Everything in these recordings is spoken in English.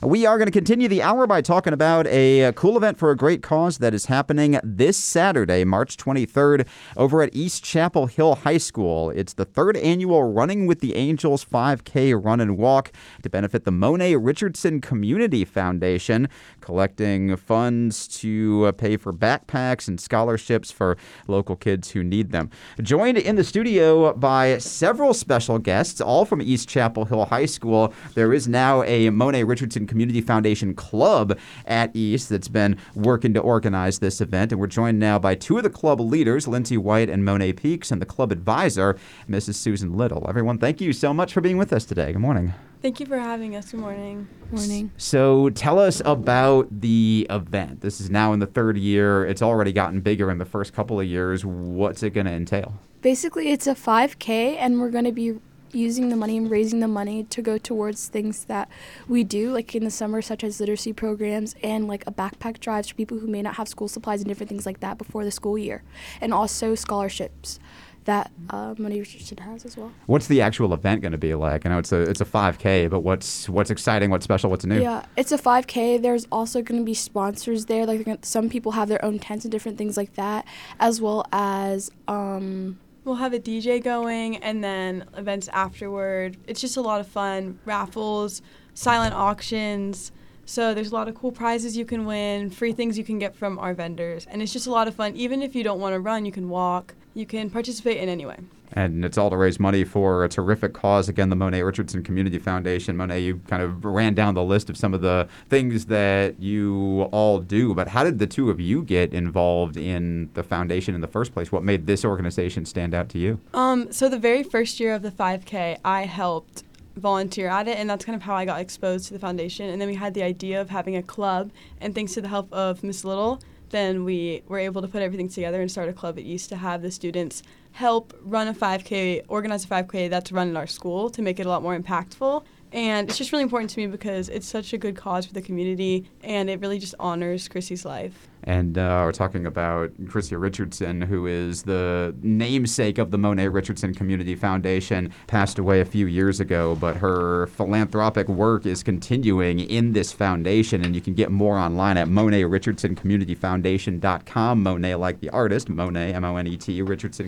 We are going to continue the hour by talking about a cool event for a great cause that is happening this Saturday, March 23rd, over at East Chapel Hill High School. It's the third annual Running with the Angels 5K Run and Walk to benefit the Monet Richardson Community Foundation, collecting funds to pay for backpacks and scholarships for local kids who need them. Joined in the studio by several special guests, all from East Chapel Hill High School. There is now a Monet Richardson Community Foundation Club at East that's been working to organize this event. And we're joined now by two of the club leaders, Lindsay White and Monet Peaks, and the club advisor, Mrs. Susan Little. Everyone, thank you so much for being with us today. Good morning. Thank you for having us. Good morning. Morning. So tell us about the event. This is now in the third year. It's already gotten bigger in the first couple of years. What's it going to entail? Basically, it's a 5K, and we're going to be using the money and raising the money to go towards things that we do, like in the summer, such as literacy programs and like a backpack drive for people who may not have school supplies and different things like that before the school year, and also scholarships that Monet Richardson has as well. What's the actual event going to be like? I know it's a 5K, but what's exciting, what's special, what's new? Yeah, it's a 5K. There's also going to be sponsors there. Like some people have their own tents and different things like that, as well as We'll have a DJ going and then events afterward. It's just a lot of fun. Raffles, silent auctions. So there's a lot of cool prizes you can win, free things you can get from our vendors. And it's just a lot of fun. Even if you don't want to run, you can walk. You can participate in any way. And it's all to raise money for a terrific cause. Again, the Monet Richardson Community Foundation. Monet, you kind of ran down the list of some of the things that you all do. But how did the two of you get involved in the foundation in the first place? What made this organization stand out to you? So the very first year of the 5K, I helped volunteer at it, and that's kind of how I got exposed to the foundation. And then we had the idea of having a club, and thanks to the help of Miss Little, then we were able to put everything together and start a club at East to have the students help run a 5K, organize a 5K that's run in our school to make it a lot more impactful. And it's just really important to me because it's such a good cause for the community, and it really just honors Chrissy's life. And we're talking about Chrissy Richardson, who is the namesake of the Monet Richardson Community Foundation, passed away a few years ago, but her philanthropic work is continuing in this foundation, and you can get more online at MonetRichardsonCommunityFoundation.com. Monet like the artist, Monet, M-O-N-E-T,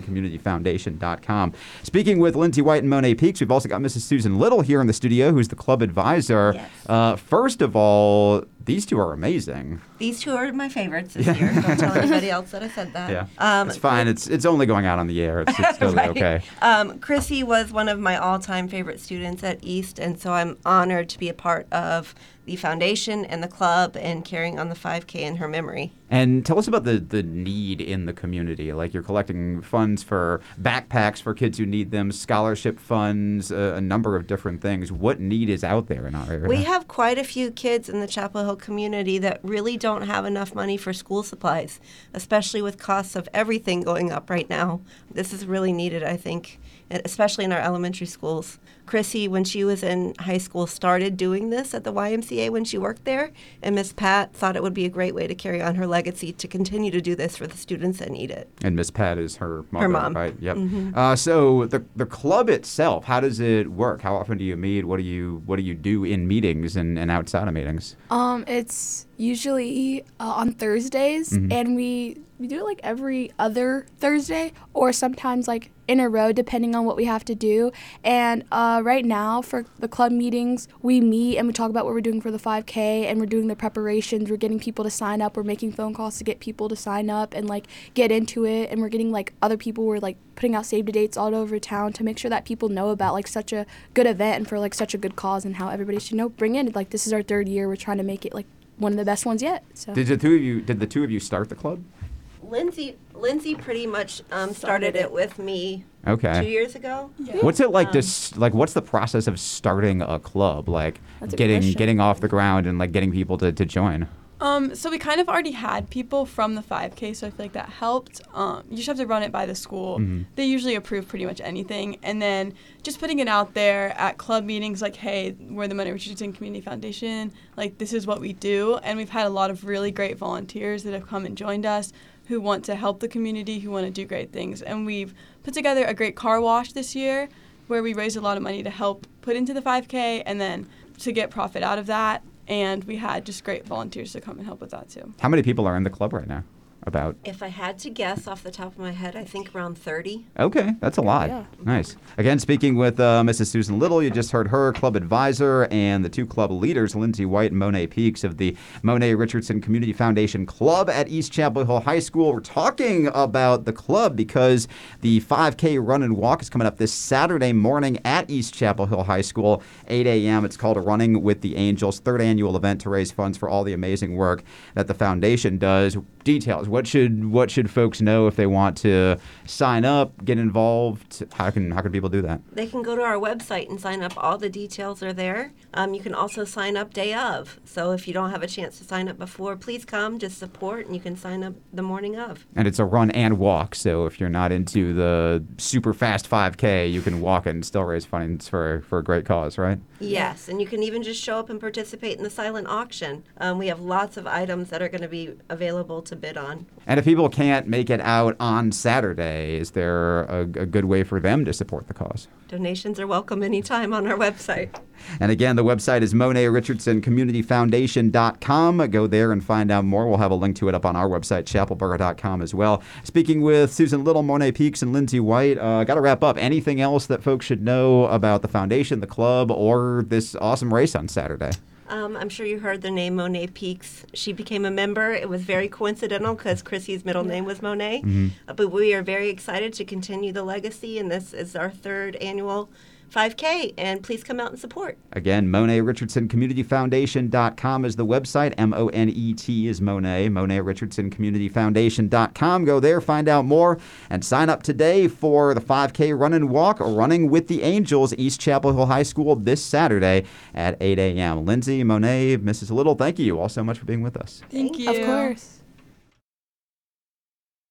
RichardsonCommunityFoundation.com. Speaking with Lindsay White and Monet Peaks, we've also got Mrs. Susan Little here in the studio, who's the club advisor. Yes. First of all, these two are amazing. These two are my favorites this year. Don't tell anybody else that I said that. Yeah, it's fine. It's only going out on the air. It's totally right. Okay. Chrissy was one of my all-time favorite students at East, and so I'm honored to be a part of the foundation and the club and carrying on the 5K in her memory. And tell us about the need in the community. Like, you're collecting funds for backpacks for kids who need them, scholarship funds, a number of different things. What need is out there in our area? We have quite a few kids in the Chapel Hill community that really don't have enough money for school supplies, especially with costs of everything going up right now. This is really needed, I think, especially in our elementary schools. Chrissy, when she was in high school, started doing this at the YMCA when she worked there, and Miss Pat thought it would be a great way to carry on her legacy to continue to do this for the students that need it. And Miss Pat is her mother, her mom. right? Yep. Mm-hmm. So the club itself, how does it work? How often do you meet? What do you do in meetings and outside of meetings? It's usually on Thursdays, and we do it like every other Thursday, or sometimes like in a row, depending on what we have to do. And right now for the club meetings, we meet and we talk about what we're doing for the 5K, and we're doing the preparations. We're getting people to sign up. We're making phone calls to get people to sign up and like get into it. And we're getting like other people. We're like putting out save the dates all over town to make sure that people know about like such a good event and for like such a good cause, and how everybody should know. Bring in, like, this is our third year. We're trying to make it like one of the best ones yet. So Did the two of you start the club? Lindsay pretty much started it with me Okay. 2 years ago. Yeah. What's it like what's the process of starting a club? Like That's a good question. getting off the ground and like getting people to join? So we kind of already had people from the 5K, so I feel like that helped. You just have to run it by the school. Mm-hmm. They usually approve pretty much anything. And then just putting it out there at club meetings, like, hey, we're the Monet Richardson Community Foundation. Like, this is what we do. And we've had a lot of really great volunteers that have come and joined us who want to help the community, who want to do great things. And we've put together a great car wash this year where we raised a lot of money to help put into the 5K and then to get profit out of that. and we had just great volunteers to come and help with that too. How many people are in the club right now? About? If I had to guess off the top of my head, I think around 30. Okay, that's a lot. Yeah. Nice. Again, speaking with Mrs. Susan Little, you just heard her, club advisor, and the two club leaders, Lindsay White and Monet Peaks of the Monet Richardson Community Foundation Club at East Chapel Hill High School. We're talking about the club because the 5K run and walk is coming up this Saturday morning at East Chapel Hill High School, 8 a.m. It's called Running with the Angels, third annual event to raise funds for all the amazing work that the foundation does. Details. What should folks know if they want to sign up, get involved? How can people do that? They can go to our website and sign up. All the details are there. You can also sign up day of. So if you don't have a chance to sign up before, please come, just support, and you can sign up the morning of. And it's a run and walk, so if you're not into the super fast 5K, you can walk it and still raise funds for a great cause, right? Yes, and you can even just show up and participate in the silent auction. We have lots of items that are going to be available to bid on. And if people can't make it out on Saturday, is there a good way for them to support the cause? Donations are welcome anytime on our website. And again, the website is Monet Richardson Community Foundation.com. Go there and find out more. We'll have a link to it up on our website, chapelboro.com as well. Speaking with Susan Little, Monet Peaks, and Lindsay White, got to wrap up. Anything else that folks should know about the foundation, the club, or this awesome race on Saturday? I'm sure you heard the name Monet Peaks. She became a member. It was very coincidental because Chrissy's middle name was Monet. But we are very excited to continue the legacy, and this is our third annual 5K, and please come out and support. Again, Monet Richardson Community Foundation.com is the website. M-O-N-E-T is Monet. Monet Richardson Community Foundation.com. Go there, find out more, and sign up today for the 5K run and walk, Running with the Angels, East Chapel Hill High School this Saturday at 8 a.m. Lindsay, Monet, Mrs. Little, thank you all so much for being with us. Thank you. Of course.